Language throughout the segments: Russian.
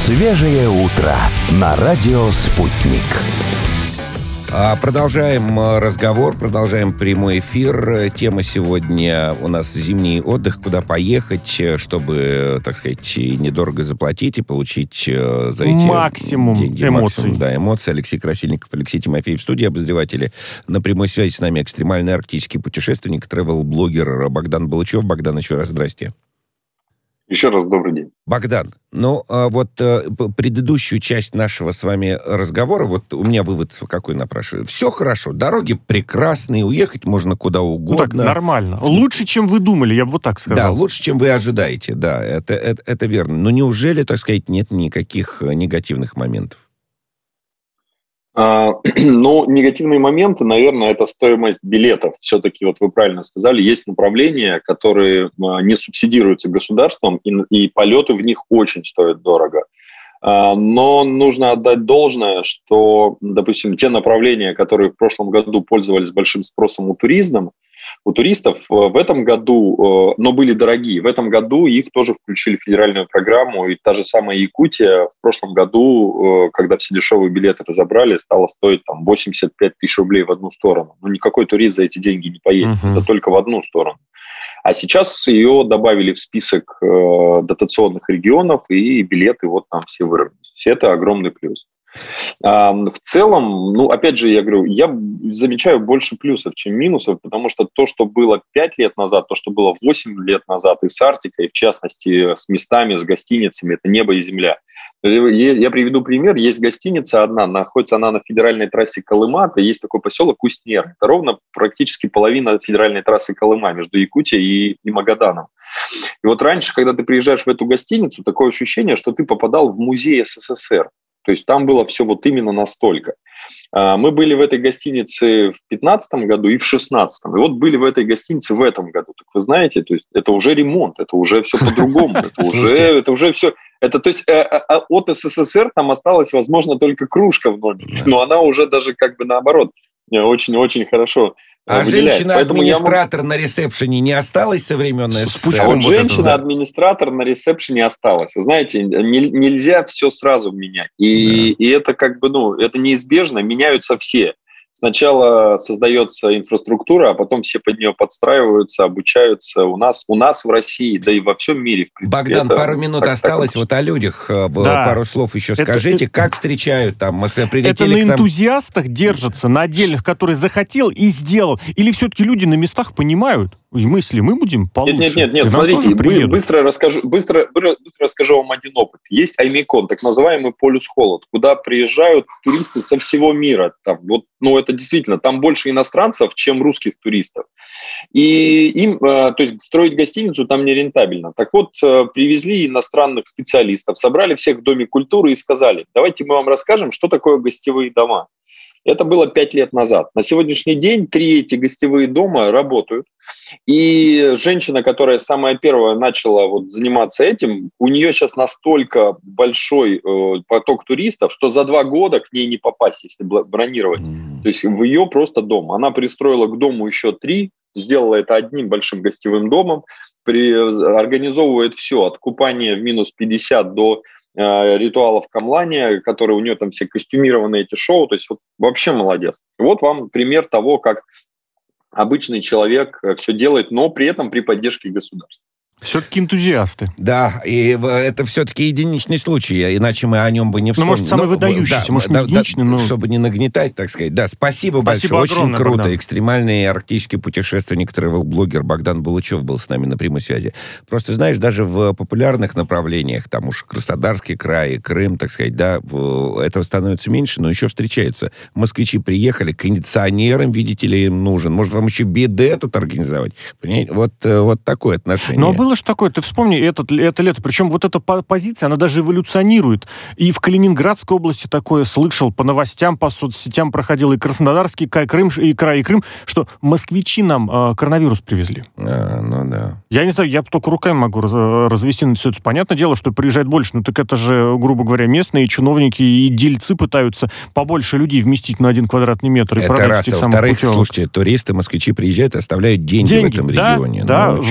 Свежее утро на радио «Спутник». Продолжаем разговор, продолжаем прямой эфир. Тема сегодня у нас зимний отдых. Куда поехать, чтобы, так сказать, и недорого заплатить, и получить за эти максимум деньги, эмоций. Эмоции. Алексей Красильников, Алексей Тимофеев в студии, обозреватели. На прямой связи с нами экстремальный арктический путешественник, тревел-блогер Богдан Балычев. Богдан, еще раз здрасте. Еще раз добрый день. Богдан, предыдущую часть нашего с вами разговора, вот у меня вывод какой напрашиваю. Все хорошо, дороги прекрасные, уехать можно куда угодно. Так, нормально. Лучше, чем вы думали, я бы вот так сказал. Да, лучше, чем вы ожидаете, да, это верно. Но неужели, так сказать, нет никаких негативных моментов? Негативные моменты, наверное, это стоимость билетов. Все-таки, вот вы правильно сказали, есть направления, которые не субсидируются государством, и полеты в них очень стоят дорого. Но нужно отдать должное, что, допустим, те направления, которые в прошлом году пользовались большим спросом у туристов, в этом году, но были дорогие, в этом году их тоже включили в федеральную программу, и та же самая Якутия в прошлом году, когда все дешевые билеты разобрали, стала стоить 85 тысяч рублей в одну сторону. Никакой турист за эти деньги не поедет, это только в одну сторону. А сейчас ее добавили в список дотационных регионов, и билеты вот там все выровнялись. Это огромный плюс. В целом, опять же, я говорю, я замечаю больше плюсов, чем минусов, потому что то, что было 5 лет назад, то, что было 8 лет назад и с Арктикой, в частности, с местами, с гостиницами, это небо и земля. Я приведу пример. Есть гостиница одна, находится она на федеральной трассе Колыма, есть такой поселок Кустнер. Это ровно практически половина федеральной трассы Колыма между Якутией и Магаданом. И вот раньше, когда ты приезжаешь в эту гостиницу, такое ощущение, что ты попадал в музей СССР. То есть там было все вот именно настолько. Мы были в этой гостинице в 2015 году и в 2016. И вот были в этой гостинице в этом году. Так вы знаете, то есть это уже ремонт, это уже все по-другому. Это уже все... То есть от СССР там осталась, возможно, только кружка в номере. Но она уже даже как бы наоборот очень-очень хорошо выделяется. Женщина-администратор на ресепшене не осталась со времен СССР? Женщина-администратор на ресепшене осталась. Вы знаете, нельзя все сразу менять. И это как бы, это неизбежно, меняются все. Сначала создается инфраструктура, а потом все под нее подстраиваются, обучаются. У нас в России, да и во всем мире, в принципе. Богдан, пару минут осталось. Вот о людях пару слов еще скажите. Как встречают там? Мы прилетели это на энтузиастах держится, на отдельных, который захотел и сделал? Или все-таки люди на местах понимают? Если мы будем получше. Нет, смотрите, быстро расскажу вам один опыт. Есть Аймекон, так называемый полюс холод, куда приезжают туристы со всего мира. Это действительно, там больше иностранцев, чем русских туристов. И им, то есть строить гостиницу там нерентабельно. Так вот, привезли иностранных специалистов, собрали всех в Доме культуры и сказали, давайте мы вам расскажем, что такое гостевые дома. Это было 5 лет назад. На сегодняшний день 3 эти гостевые дома работают. И женщина, которая самая первая начала заниматься этим, у нее сейчас настолько большой поток туристов, что за 2 года к ней не попасть, если бронировать. То есть в ее просто дом. Она пристроила к дому еще 3, сделала это одним большим гостевым домом, организовывает все, от купания в минус 50 до ритуалов камлания, которые у нее там все костюмированные эти шоу, то есть вообще молодец. Вот вам пример того, как обычный человек все делает, но при этом при поддержке государства. Все-таки энтузиасты. Да, и это все-таки единичный случай, иначе мы о нем бы не вспомнили. Может, самый выдающийся, может, не единичный, но... Чтобы не нагнетать, так сказать. Да, спасибо большое, очень круто. Богдан. Экстремальный арктический путешественник, тревел-блогер Богдан Балычев был с нами на прямой связи. Просто, знаешь, даже в популярных направлениях, там уж Краснодарский край, Крым, так сказать, да, этого становится меньше, но еще встречаются. Москвичи приехали, кондиционером, видите ли, им нужен. Может, вам еще биде тут организовать? Понимаете? Вот такое отношение. Но было же такое, ты вспомни, это лето, причем вот эта позиция, она даже эволюционирует. И в Калининградской области такое слышал, по новостям, по соцсетям проходил, и Краснодарский край, и Крым, что москвичи нам коронавирус привезли. Да. Я не знаю, я только руками могу развести на все это. Понятное дело, что приезжает больше, но так это же, грубо говоря, местные чиновники и дельцы пытаются побольше людей вместить на 1 квадратный метр. Это раз. А во-вторых, слушайте, туристы, москвичи приезжают и оставляют деньги в этом регионе. Да,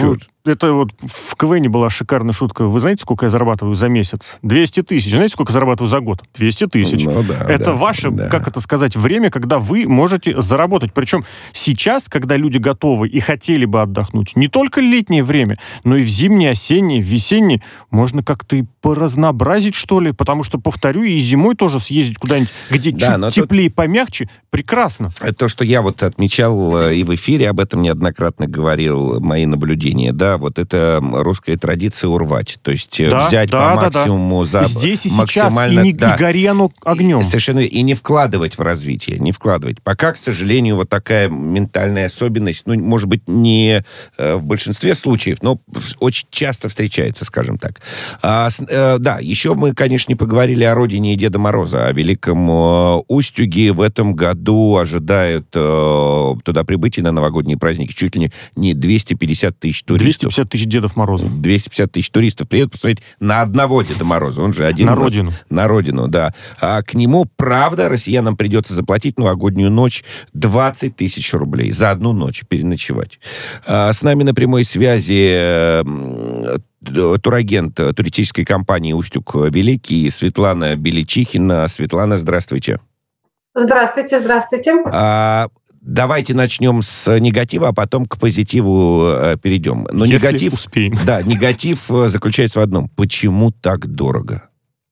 Это вот в КВН была шикарная шутка. Вы знаете, сколько я зарабатываю за месяц? 200 тысяч. Знаете, сколько я зарабатываю за год? 200 тысяч. Ну, да, это да, ваше, да. как это сказать, время, когда вы можете заработать. Причем сейчас, когда люди готовы и хотели бы отдохнуть, не только летнее время, но и в зимнее, осеннее, весеннее, можно как-то и поразнообразить, что ли. Потому что, повторю, и зимой тоже съездить куда-нибудь, где чуть теплее, помягче, прекрасно. То, что я вот отмечал и в эфире, об этом неоднократно говорил, мои наблюдения, да, вот это русская традиция урвать. То есть взять по максимуму за здесь и максимально... сейчас, и гори оно огнем. Совершенно, и не вкладывать в развитие, не вкладывать. Пока, к сожалению, вот такая ментальная особенность, ну, может быть, не в большинстве случаев, но очень часто встречается, скажем так. Да, еще мы, конечно, не поговорили о родине Деда Мороза, о Великом Устюге. В этом году ожидают туда прибытие на новогодние праздники чуть ли не 250 тысяч туристов. 250 тысяч Дедов Морозов. 250 тысяч туристов приедут посмотреть на одного Деда Мороза. Он же один. На родину. На родину, да. А к нему, правда, россиянам придется заплатить новогоднюю ночь 20 тысяч рублей за одну ночь переночевать. С нами на прямой связи турагент туристической компании «Устюг Великий» Светлана Беличихина. Светлана, здравствуйте. Здравствуйте, здравствуйте. Давайте начнем с негатива, а потом к позитиву перейдем. Но если успеем. Да, негатив заключается в одном. Почему так дорого?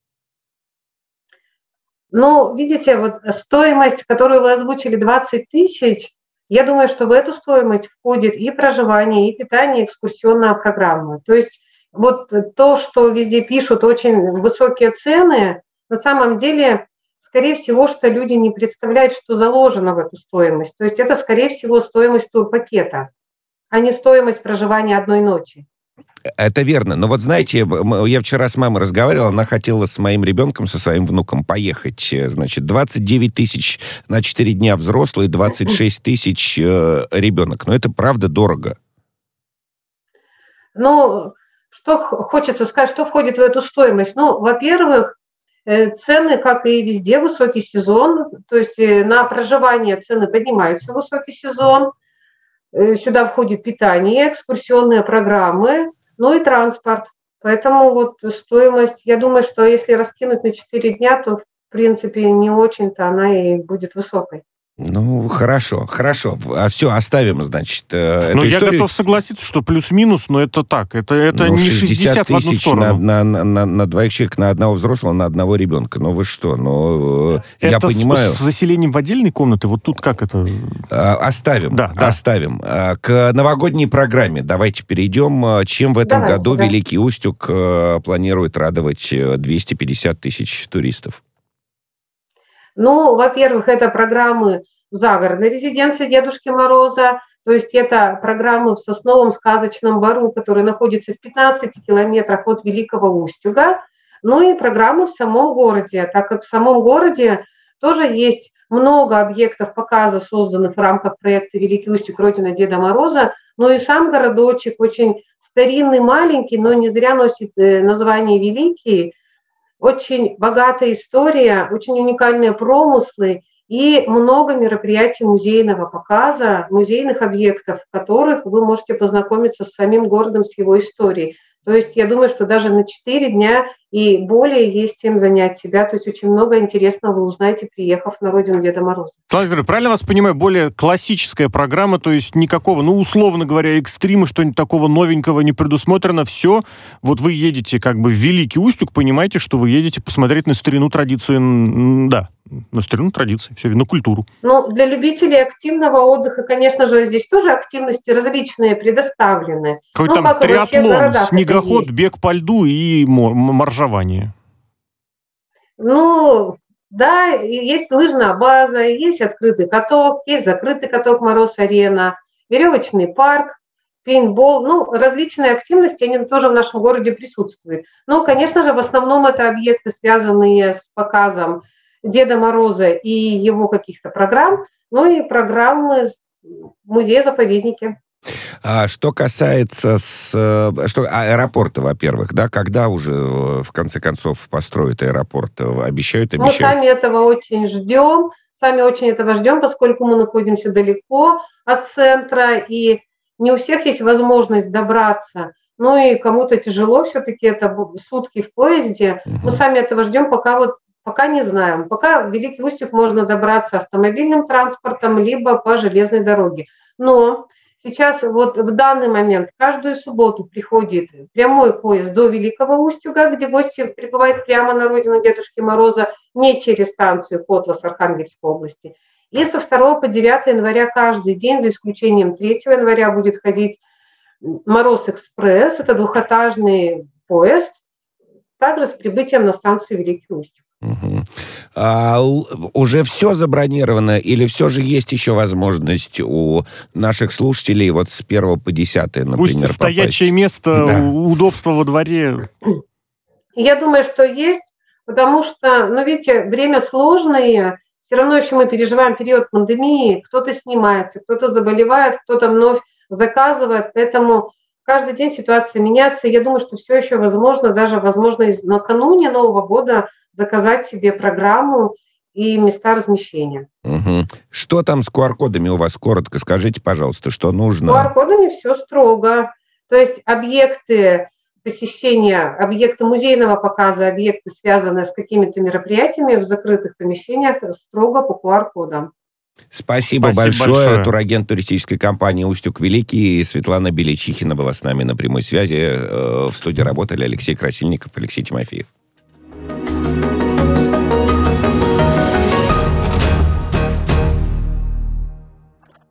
Ну, видите, вот стоимость, которую вы озвучили, 20 тысяч, я думаю, что в эту стоимость входит и проживание, и питание, и экскурсионная программа. То есть вот то, что везде пишут, очень высокие цены, на самом деле, скорее всего, что люди не представляют, что заложено в эту стоимость. То есть это, скорее всего, стоимость турпакета, а не стоимость проживания одной ночи. Это верно. Но вот знаете, я вчера с мамой разговаривал, она хотела с моим ребенком, со своим внуком поехать. Значит, 29 тысяч на 4 дня взрослый, 26 тысяч ребенок. Но это правда дорого. Ну, что хочется сказать, что входит в эту стоимость? Ну, во-первых, цены, как и везде, высокий сезон. То есть на проживание цены поднимаются в высокий сезон. Сюда входит питание, экскурсионные программы, ну и транспорт. Поэтому вот стоимость, я думаю, что если раскинуть на 4 дня, то в принципе не очень-то она и будет высокой. Ну, хорошо. А все, оставим, значит, эту историю. Я готов согласиться, что плюс-минус, но это так. Это не 60 в одну сторону. На двоих человек, на одного взрослого, на одного ребенка. Ну, вы что? Ну, я понимаю. Это с заселением в отдельной комнаты? Вот тут как это? Оставим. Да. Оставим. К новогодней программе давайте перейдем. Чем в этом году Великий Устюг планирует радовать 250 тысяч туристов? Ну, во-первых, это программы в загородной резиденции Дедушки Мороза, то есть это программы в Сосновом сказочном бару, который находится в 15 километрах от Великого Устюга, ну и программы в самом городе, так как в самом городе тоже есть много объектов показа, созданных в рамках проекта «Великий Устюг. Родина Деда Мороза», но и сам городочек очень старинный, маленький, но не зря носит название «Великий». Очень богатая история, очень уникальные промыслы и много мероприятий музейного показа, музейных объектов, в которых вы можете познакомиться с самим городом, с его историей. То есть я думаю, что даже на 4 дня и более есть чем занять себя. То есть очень много интересного вы узнаете, приехав на родину Деда Мороза. Слава, правильно вас понимаю, более классическая программа, то есть никакого, ну, условно говоря, экстрима, что-нибудь такого новенького не предусмотрено. Все, вот вы едете как бы в Великий Устюг, понимаете, что вы едете посмотреть на старину, традицию, да, на старину, традиции, все, на культуру. Ну, для любителей активного отдыха, конечно же, здесь тоже активности различные предоставлены. Какой-то там триатлон, снегоход, бег по льду и моржевание. Ну, да, есть лыжная база, есть открытый каток, есть закрытый каток Мороз-Арена, веревочный парк, пейнтбол. Ну, различные активности, они тоже в нашем городе присутствуют. Но, конечно же, в основном это объекты, связанные с показом Деда Мороза и его каких-то программ, ну и программы музея-заповедники. Что касается аэропорта, во-первых, да, когда уже, в конце концов, построят аэропорт? Обещают? Мы сами этого очень ждем, поскольку мы находимся далеко от центра, и не у всех есть возможность добраться, ну и кому-то тяжело, все-таки это сутки в поезде. Мы сами этого ждем, пока не знаем. Пока в Великий Устюг можно добраться автомобильным транспортом, либо по железной дороге. Но сейчас вот в данный момент каждую субботу приходит прямой поезд до Великого Устюга, где гости прибывают прямо на родину Дедушки Мороза, не через станцию Котлас Архангельской области. И со 2 по 9 января каждый день, за исключением 3 января, будет ходить Мороз-экспресс. Это двухэтажный поезд, также с прибытием на станцию Великий Устюг. Уже все забронировано или все же есть еще возможность у наших слушателей вот с 1 по 10, например, пусть стоячее попасть? место, да. Удобство во дворе. Я думаю, что есть, потому что, видите, время сложное, все равно еще мы переживаем период пандемии, кто-то снимается, кто-то заболевает, кто-то вновь заказывает, поэтому каждый день ситуация меняется. Я думаю, что все еще возможно, даже возможно накануне Нового года заказать себе программу и места размещения. Что там с QR-кодами у вас? Коротко скажите, пожалуйста, что нужно? С QR-кодами все строго. То есть объекты посещения, объекты музейного показа, объекты, связанные с какими-то мероприятиями в закрытых помещениях, строго по QR-кодам. Спасибо большое. Турагент туристической компании «Устюг Великий» Светлана Белячихина была с нами на прямой связи. В студии работали Алексей Красильников, Алексей Тимофеев.